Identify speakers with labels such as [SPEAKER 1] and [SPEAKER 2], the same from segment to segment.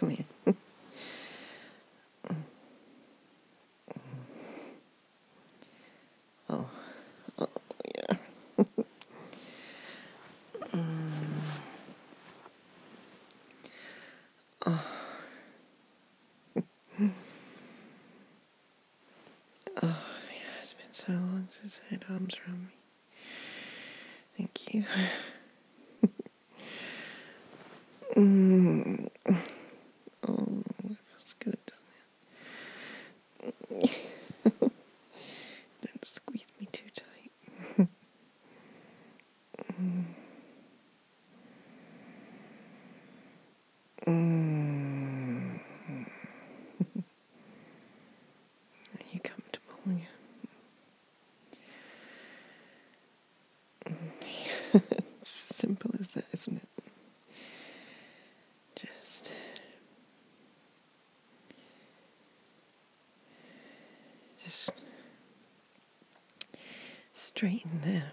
[SPEAKER 1] come here. Oh, yeah. Oh, yeah, it's been so long since I had arms around me. Thank you. Oh, it feels good, doesn't it? Don't squeeze me too tight. Are you comfortable? Yeah. It's as simple as that, isn't it? Just straighten there.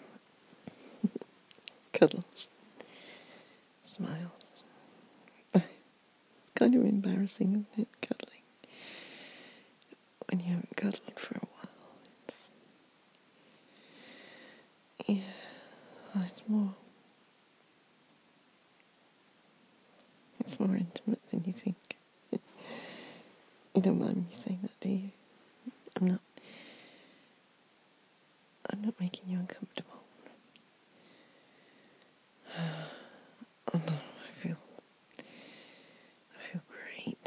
[SPEAKER 1] Cuddles. Smiles. Kind of embarrassing, isn't it? Cuddling. When you haven't cuddled for a while. It's more intimate than you think. You don't mind me saying that, do you? I'm not making you uncomfortable. Oh no, I feel great.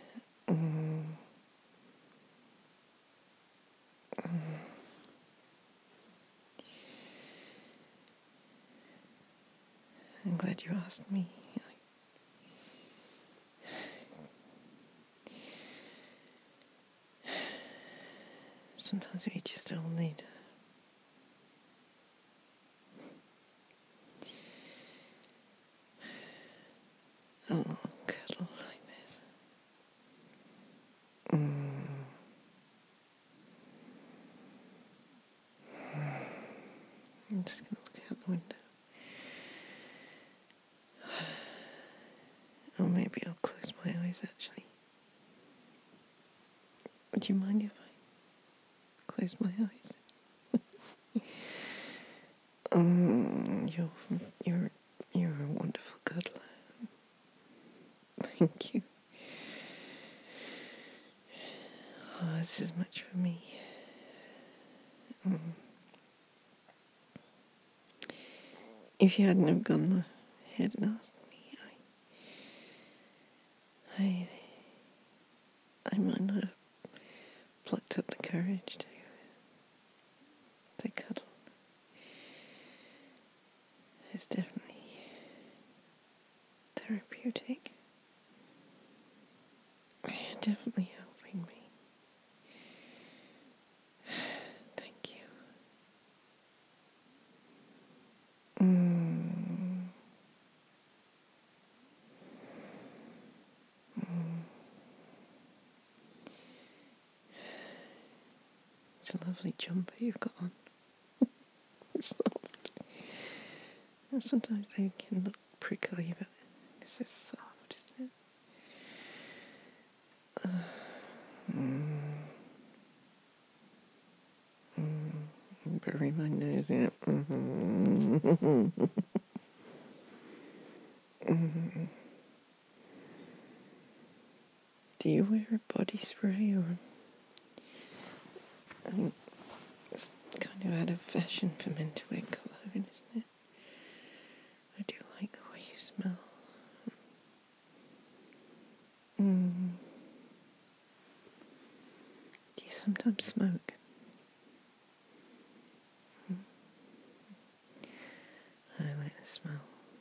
[SPEAKER 1] I'm glad you asked me. Sometimes we just all need a little cuddle like this. I'm just going to look out the window. Or maybe I'll close my eyes, actually. Would you mind if I close my eyes? You're a wonderful cuddler. Thank you. Oh, this is much for me. If you hadn't have gone ahead and asked me, I might not have plucked up the courage to cuddle. It's definitely therapeutic. Definitely helping me. Thank you. It's a lovely jumper you've got on. It's soft. Sometimes they can look prickly, but this is soft, isn't it? Bury my nose in it. Do you wear a body spray or? It's kind of out of fashion for men to wear cologne, isn't it? I do like the way you smell. Do you sometimes smoke? I like the smell.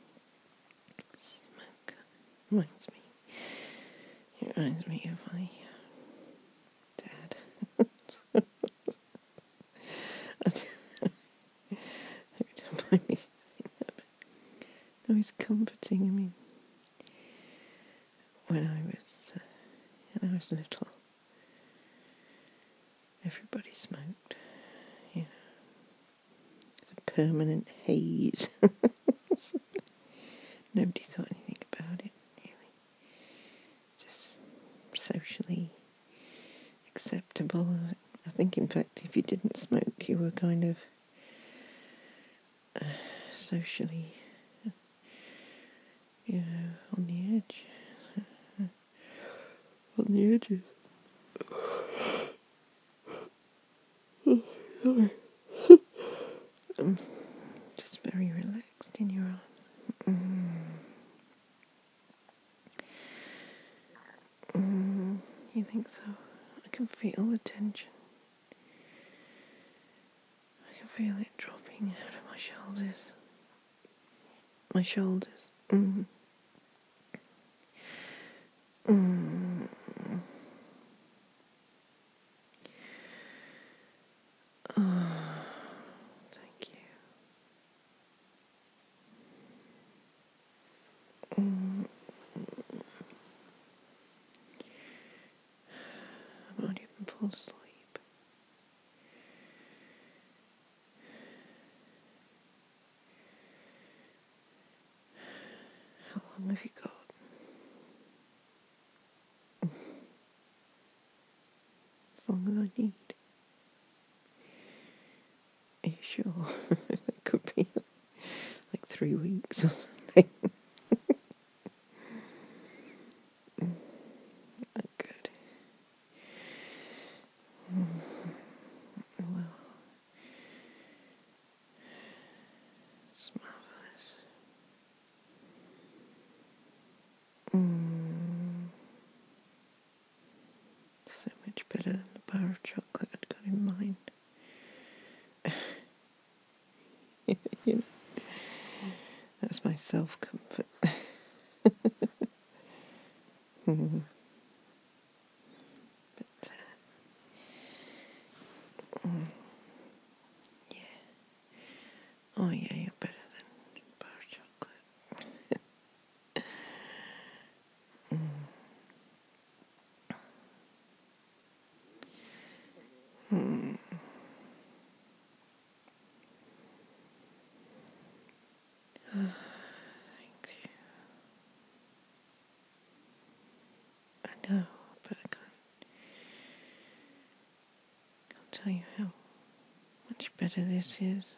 [SPEAKER 1] Smoke reminds me of my dad. Don't mind me saying that, but no, it's comforting. I mean, when I was little, everybody smoked. You know, it's a permanent haze. Nobody thought anything about it, really. Just think, in fact, if you didn't smoke, you were kind of socially, on the edge. On the edges. Oh, sorry. Just very relaxed in your arms. You think so? I can feel the tension. I can feel it dropping out of my shoulders. My shoulders. Oh, thank you. I might even fall asleep. How long have you got? As long as I need. Are you sure? It could be like 3 weeks or something. Good. Well, it's marvellous. So much better than the bar of chocolate I'd got in mind. You know, that's my self-comfort. But, yeah. Oh, yeah, you're better than bar of chocolate. Thank you. I know, but I can't tell you how much better this is.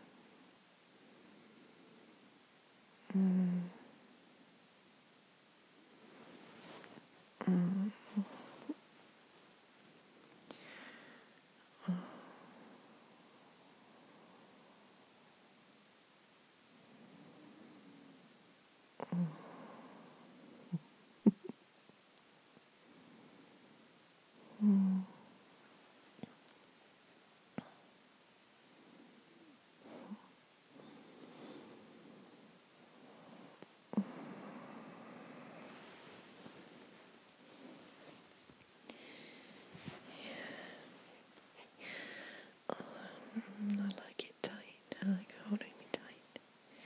[SPEAKER 1] I like it tight. I like holding me tight.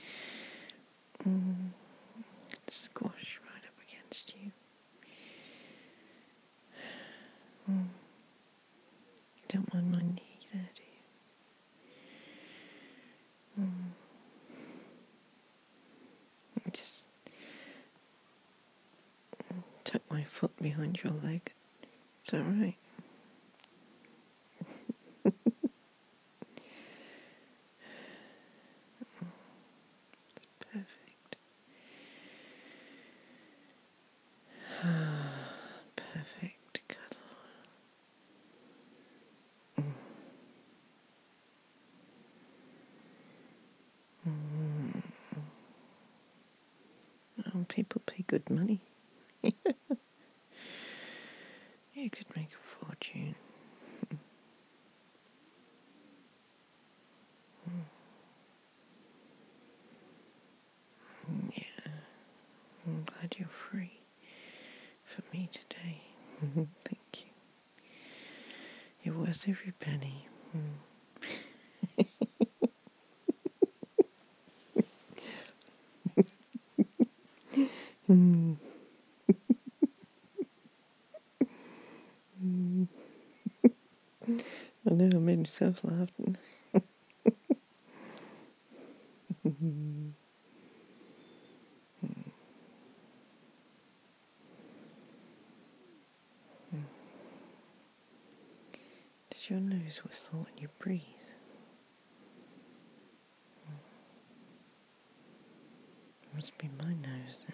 [SPEAKER 1] Squash right up against you. Don't mind my knee there, do you? I just tuck my foot behind your leg. Is that right? Perfect. Perfect cuddle. Oh, people pay good money. You could make a fortune. Yeah, I'm glad you're free for me today. Thank you. You're worth every penny. I know I made myself laugh. Does your nose whistle when you breathe? It must be my nose then.